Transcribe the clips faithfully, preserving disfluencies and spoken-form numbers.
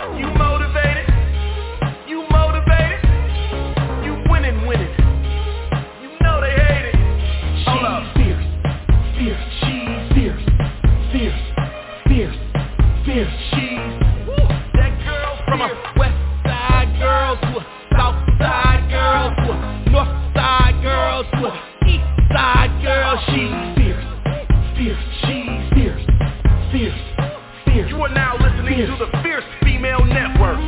You motivated? You motivated? You winning, winning. You know they hate it. Hold up. Fierce, fierce, she's fierce, fierce, fierce, fierce, she's that girl from a west side girl to a south side girl to a north side girl to a east side girl. She's fierce, fierce, she's fierce, fierce, fierce. You are now listening fierce. to the Fierce Female Network.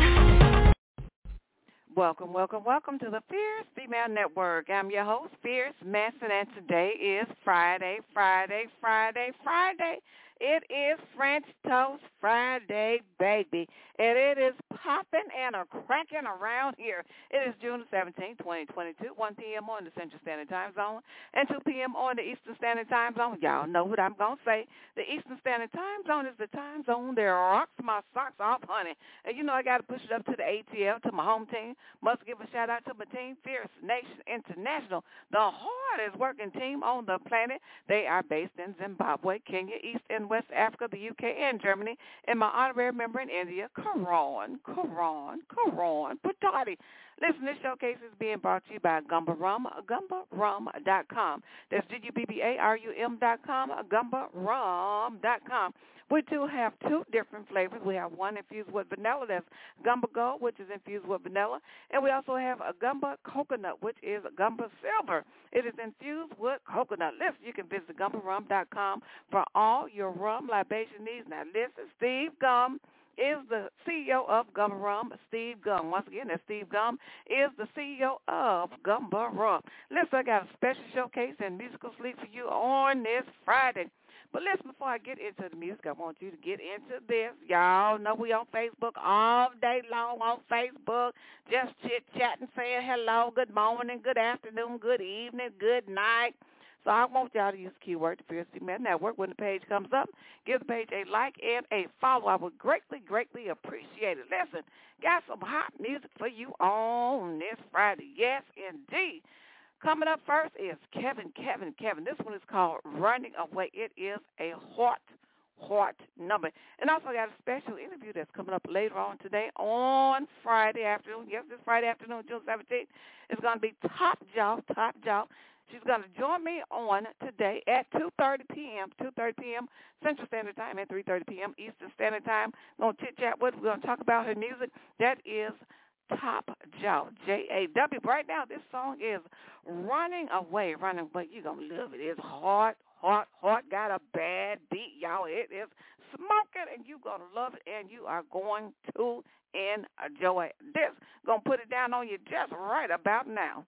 Welcome, welcome, welcome to the Fierce Female Network. I'm your host, Fierce Manson, and today is Friday, Friday, Friday, Friday. It is French Toast Friday, baby, and it is popping and a cracking around here. It is June seventeenth, twenty twenty-two, one p.m. on the Central Standard Time Zone and two p.m. on the Eastern Standard Time Zone. Y'all know what I'm going to say. The Eastern Standard Time Zone is the time zone that rocks my socks off, honey. And you know I got to push it up to the A T L, to my home team. Must give a shout-out to my team, Fierce Nation International, the hardest working team on the planet. They are based in Zimbabwe, Kenya, East and West Africa, the U K, and Germany, and my honorary member in India, Karan, Karan, Karan Patati. Listen, this showcase is being brought to you by Gumba Rum, gumba rum dot com. That's G U B B A R U M dot com, gumba rum dot com. We do have two different flavors. We have one infused with vanilla, that's Gumba Gold, which is infused with vanilla, and we also have a Gumba Coconut, which is Gumba Silver. It is infused with coconut. Listen, you can visit gumba rum dot com for all your rum libation needs. Now, listen, Steve Gum is the C E O of Gumba Rum. Steve Gum, once again, that's Steve Gum, is the C E O of Gumba Rum. Listen, I got a special showcase and musical sleep for you on this Friday. But listen, before I get into the music, I want you to get into this. Y'all know we on Facebook all day long on Facebook, just chit-chatting, saying hello, good morning, good afternoon, good evening, good night. So I want y'all to use the keyword, the Fierce Female Network. When the page comes up, give the page a like and a follow. I would greatly, greatly appreciate it. Listen, got some hot music for you on this Friday. Yes, indeed. Coming up first is Kevin, Kevin, Kevin. This one is called Running Away. It is a hot, hot number. And also got a special interview that's coming up later on today on Friday afternoon. Yes, this Friday afternoon, June seventeenth. It's going to be Top Jaw, Top Jaw. She's going to join me on today at two thirty p.m., two thirty p.m. Central Standard Time and three thirty p.m. Eastern Standard Time. We're going to chit-chat with her. We're going to talk about her music. That is Top Jaw, J A W. Right now, this song is Running Away, Running Away. You're going to love it. It's hot, hot, hot. Got a bad beat, y'all. It is smoking, and you're going to love it, and you are going to enjoy this. Going to put it down on you just right about now.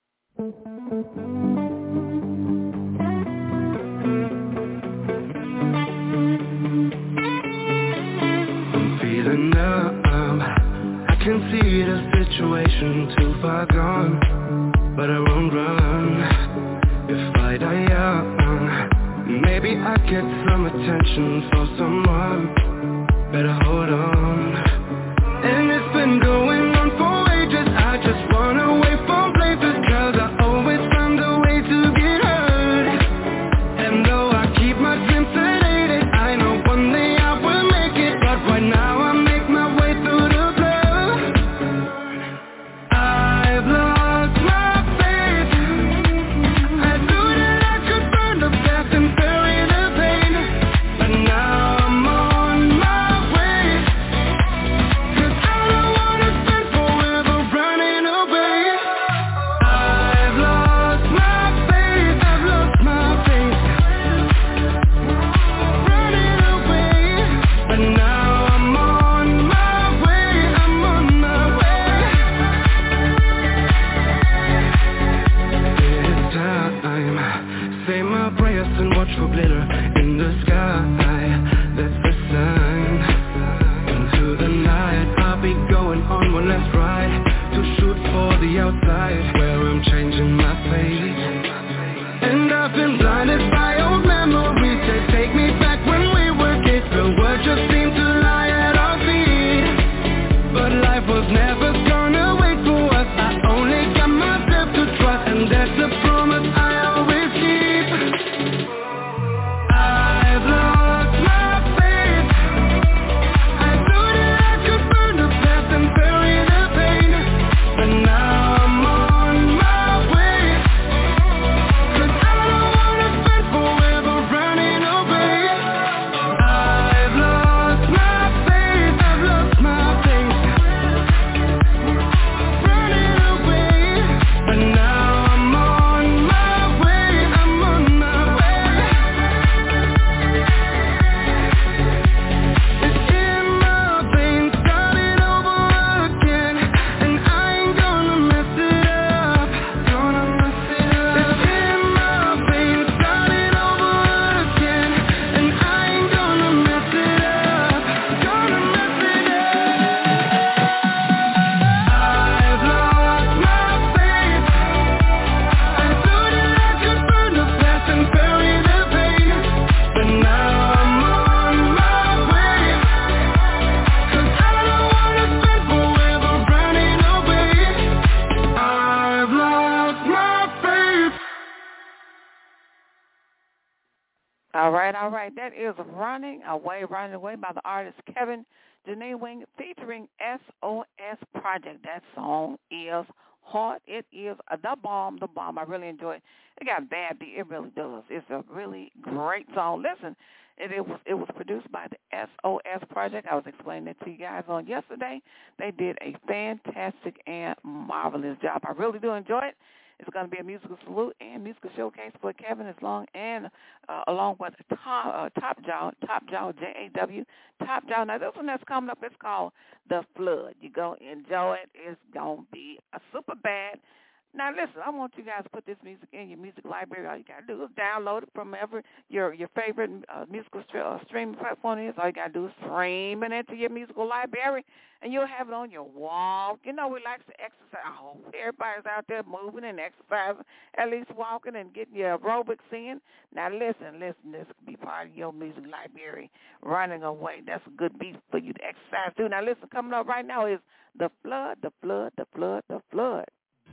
I'm feeling numb. I can see the situation too far gone, but I won't run. If I die young, maybe I get some attention for someone. Better hold on. And it's been going on for ages. I just run away from places, cause I always find a way to get hurt. And though I keep my dreams sedated, I know one day I will make it. But right now I make my way through the blood. I've lost my faith. I knew that I could burn the past and bury the pain, but now I'm on my way. right, all right. That is Running Away, Running Away by the artist Kevin Janae Wing featuring S O S Project. That song is hard. It is uh, the bomb, the bomb. I really enjoy it. It got a bad beat. It really does. It's a really great song. Listen, it, it was it was produced by the S O S Project. I was explaining it to you guys on yesterday. They did a fantastic and marvelous job. I really do enjoy it. It's going to be a musical salute and musical showcase for Kevin as long and uh, along with Top, uh, Top Jaw, Top Jaw, J A W, Top Jaw. Now, this one that's coming up is called The Flood. You're going to enjoy it. It's going to be a super bad. Now, listen, I want you guys to put this music in your music library. All you got to do is download it from ever your your favorite uh, musical st- uh, streaming platform is. All you got to do is stream it into your musical library, and you'll have it on your wall. You know, we like to exercise. I hope everybody's out there moving and exercising, at least walking and getting your aerobics in. Now, listen, listen, this could be part of your music library. Running Away, that's a good beat for you to exercise too. Now, listen, coming up right now is The Flood, The Flood, The Flood, The Flood.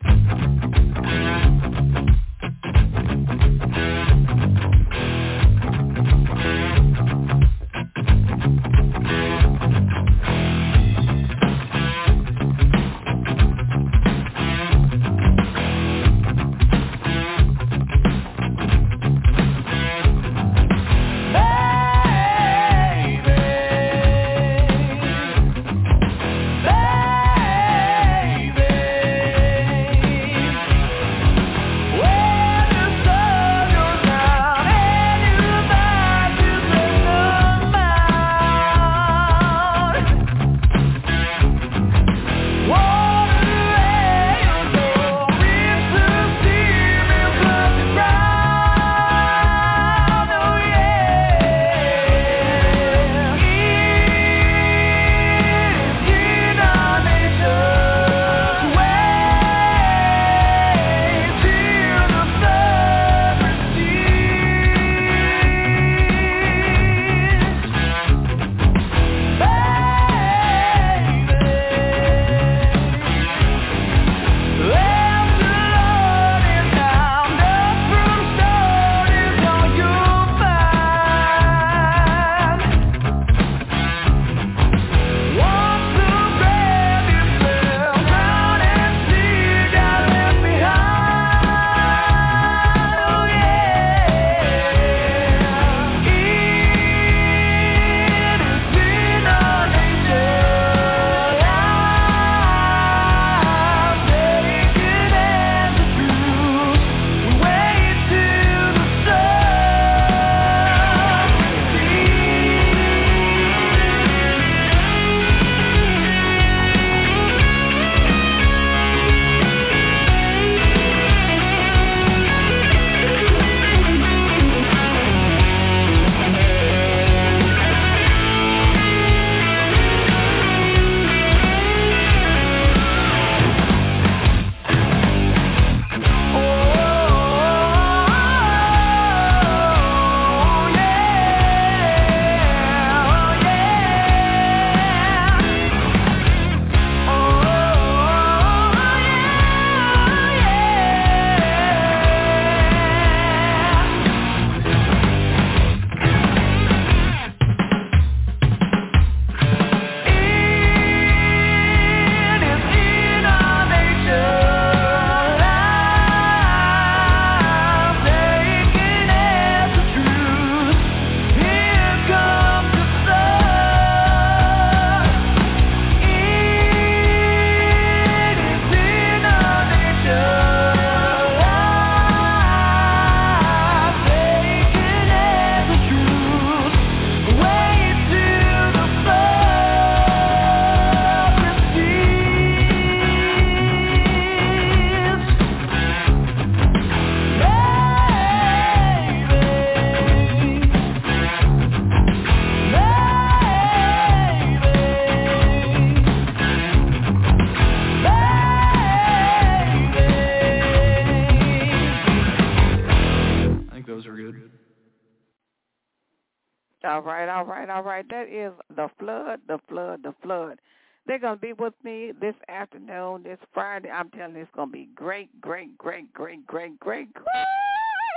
All right, all right, all right. That is The Flood, The Flood, The Flood. They're going to be with me this afternoon, this Friday. I'm telling you, it's going to be great, great, great, great, great, great, great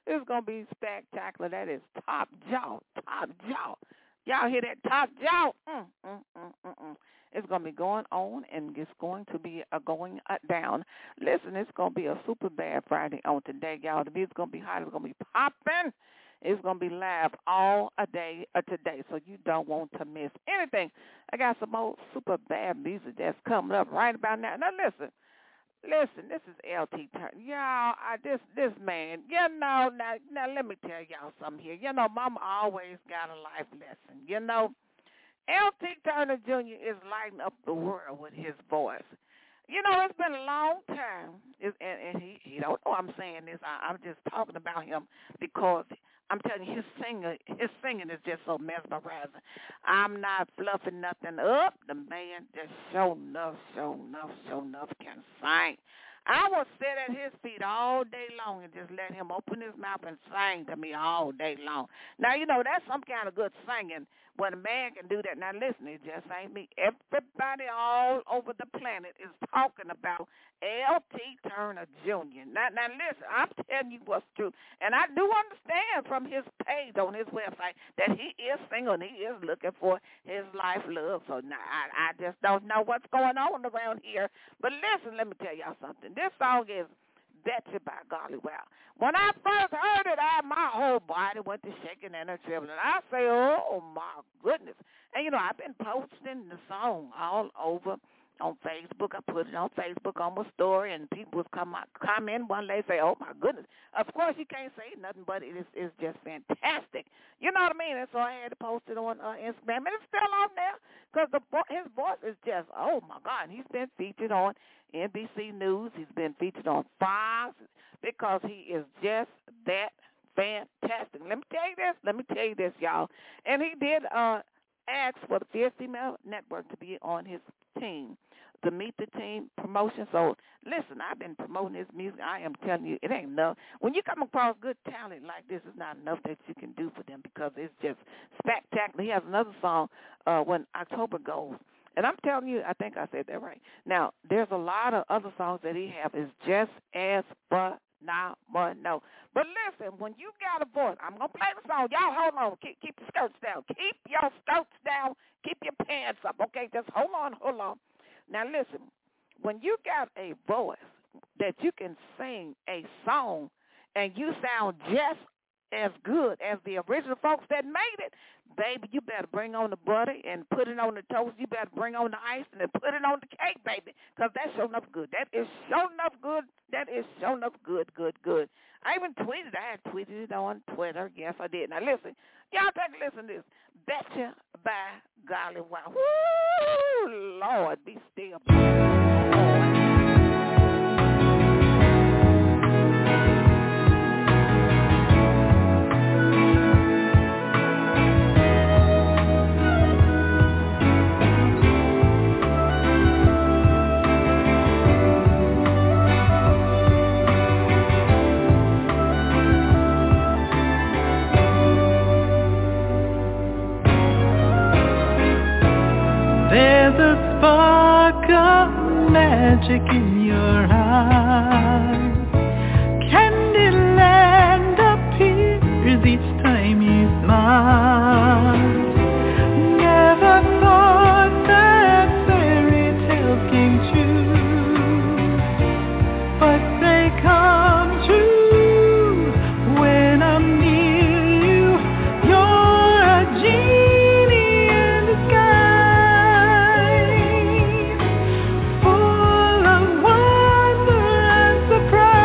It's going to be spectacular. That is top jaw, top jaw. Y'all hear that top jaw? Mm, mm, mm, mm, mm. It's going to be going on, and it's going to be uh, going uh, down. Listen, it's going to be a super bad Friday on today, y'all. The music's going to be hot. It's going to be popping. It's going to be live all a day uh, today, so you don't want to miss anything. I got some old super bad music that's coming up right about now. Now, listen. Listen, this is L T Turner. Y'all, I, this this man, you know, now, now let me tell y'all something here. You know, Mama always got a life lesson. You know, L T Turner Junior is lighting up the world with his voice. You know, it's been a long time, it's, and, and he, he don't know I'm saying this. I, I'm just talking about him because I'm telling you, his singer, his singing is just so mesmerizing. I'm not fluffing nothing up. The man just show enough, show enough, show enough can sing. I will sit at his feet all day long and just let him open his mouth and sing to me all day long. Now, you know, that's some kind of good singing when a man can do that. Now, listen, it just ain't me. Everybody all over the planet is talking about L T Turner Junior Now, now, listen, I'm telling you what's true. And I do understand from his page on his website that he is single and he is looking for his life love. So now I, I just don't know what's going on around here. But listen, let me tell y'all something. This song is Betcha by Golly Wow. When I first heard it, I my whole body went to shaking and a trembling. I say, oh, my goodness. And, you know, I've been posting the song all over on Facebook. I put it on Facebook on my story, and people would come out, comment one day, say, oh, my goodness. Of course, you can't say nothing, but it is it's just fantastic. You know what I mean? And so I had to post it on uh, Instagram, and it's still on there because the his voice is just, oh, my God. He's been featured on N B C News. He's been featured on Fox because he is just that fantastic. Let me tell you this. Let me tell you this, y'all. And he did uh, ask for the Fierce Female Network to be on his team, to meet the team promotion. So, listen, I've been promoting his music. I am telling you, it ain't enough. When you come across good talent like this, it's not enough that you can do for them because it's just spectacular. He has another song, uh, When October Goes. And I'm telling you, I think I said that right. Now, there's a lot of other songs that he has is just as phenomenal. But listen, when you got a voice, I'm going to play the song. Y'all hold on. Keep, keep your skirts down. Keep your skirts down. Keep your pants up, okay? Just hold on, hold on. Now, listen, when you got a voice that you can sing a song and you sound just as good as the original folks that made it, baby, you better bring on the butter and put it on the toast. You better bring on the ice and then put it on the cake, baby, because that's sure enough good. That is sure enough good. That is sure enough good, good, good. I even tweeted. I had tweeted it on Twitter. Yes, I did. Now, listen. Y'all take a listen to this. Betcha by Golly Wow. Woo, Lord, be still. Lord. There's a spark of magic in your eyes. Candyland appears each time you smile. Never thought that fairy tales came true, but they come true when I'm near you. You're a genie in disguise. Surprise.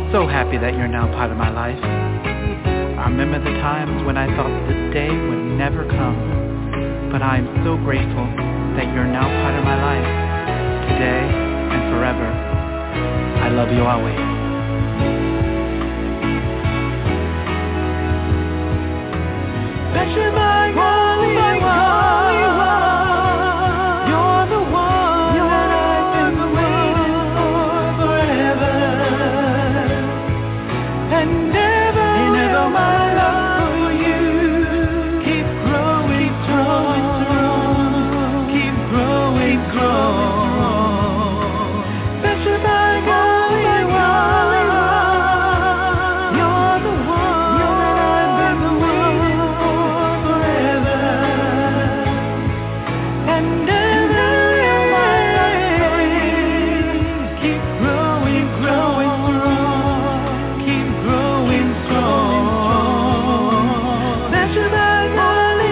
so happy that you're now part of my life. I remember the times when I thought this day would never come, but I'm so grateful that you're now part of my life, today and forever. I love you always. Special my only one. You're the one that I've been waiting for forever. And never, and never my love for you keep growing strong, keep growing strong. Special my only one. You're the one that I've been waiting for forever. And never my love keep growing, growing strong, keep growing strong. Special my only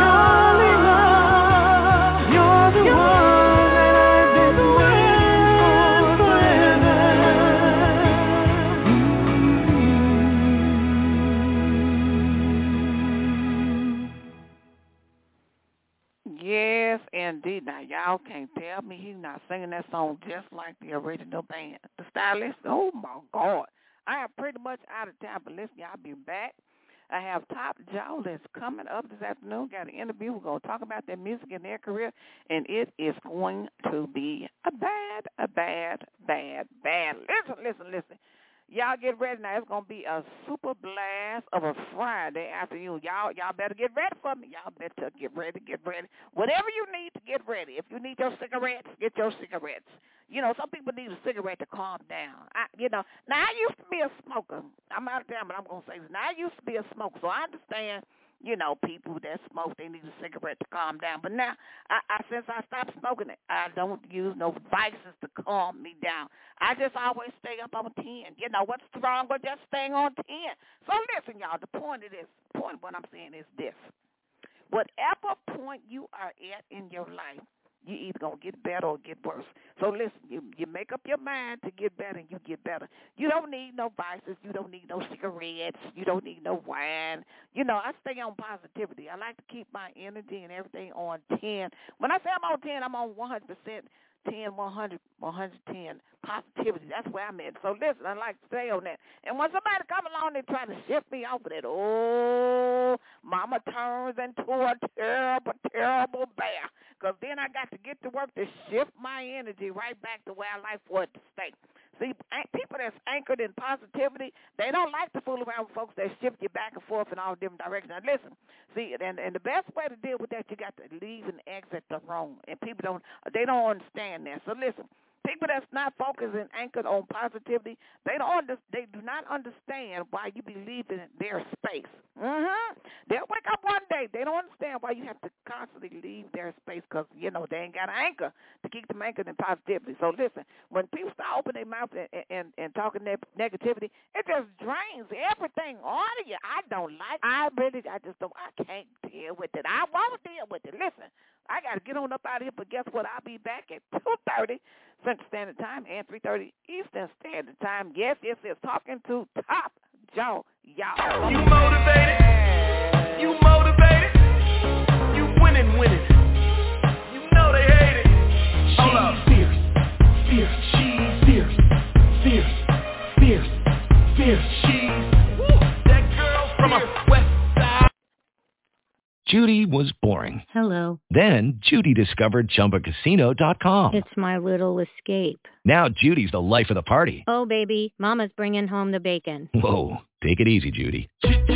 one. You're the one that I've been waiting for forever. Yes, indeed. Now, y'all can't tell me he's not singing that song just like the original band. The stylist, oh, my God. I am pretty much out of time, but listen, y'all be back. I have Top Jaw that's coming up this afternoon. Got an interview. We're going to talk about their music and their career, and it is going to be a bad, a bad, bad, bad. Listen, listen, listen. Y'all get ready now. It's going to be a super blast of a Friday afternoon. Y'all y'all better get ready for me. Y'all better get ready, get ready. Whatever you need to get ready. If you need your cigarettes, get your cigarettes. You know, some people need a cigarette to calm down. I, you know, now I used to be a smoker. I'm out of town, but I'm going to say this. Now I used to be a smoker, so I understand, you know, people that smoke, they need a cigarette to calm down. But now, I, I since I stopped smoking it, I don't use no vices to calm me down. I just always stay up on ten. You know, what's wrong with just staying on ten? So listen, y'all, the point of this, the point of what I'm saying is this. Whatever point you are at in your life, you either going to get better or get worse. So listen, you, you make up your mind to get better and you get better. You don't need no vices. You don't need no cigarettes. You don't need no wine. You know, I stay on positivity. I like to keep my energy and everything on ten. When I say I'm on ten, I'm on one hundred percent. ten, one hundred, one hundred ten, positivity. That's where I'm at. So listen, I like to stay on that. And when somebody come along and try to shift me off of that, oh, mama turns into a terrible, terrible bear. Because then I got to get to work to shift my energy right back to where I like for it to stay. See, people that's anchored in positivity, they don't like to fool around with folks that shift you back and forth in all different directions. Now, listen, see, and, and the best way to deal with that, you got to leave and exit the room. And people don't, they don't understand that. So listen, people that's not focused and anchored on positivity, they don't under, they do not understand why you be leaving their space. Mm-hmm. They'll wake up one day. They don't understand why you have to constantly leave their space because, you know, they ain't got an anchor to keep them anchored in positivity. So listen, when people start opening their mouth and, and, and talking ne- negativity, it just drains everything out of you. I don't like it. I really, I just don't, I can't deal with it. I won't deal with it. Listen, I got to get on up out of here, but guess what? I'll be back at two thirty Central Standard Time and three thirty Eastern Standard Time. Yes, yes, yes. Talking to Top Jaw, y'all. You motivated. You motivated. You winning, winning. You know they hate it. Hold up. Fierce, fierce, she's fierce, fierce, fierce, fierce, she's That girl from a west side. Judy was boring. Hello. Then Judy discovered Chumba Casino dot com. It's my little escape. Now Judy's the life of the party. Oh, baby, mama's bringing home the bacon. Whoa, take it easy, Judy.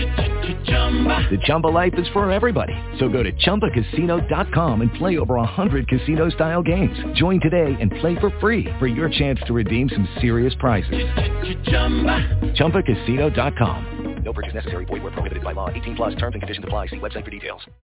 The Chumba life is for everybody. So go to Chumba Casino dot com and play over one hundred casino-style games. Join today and play for free for your chance to redeem some serious prizes. Chumba Casino dot com. No purchase necessary. Void where prohibited by law. eighteen plus terms and conditions apply. See website for details.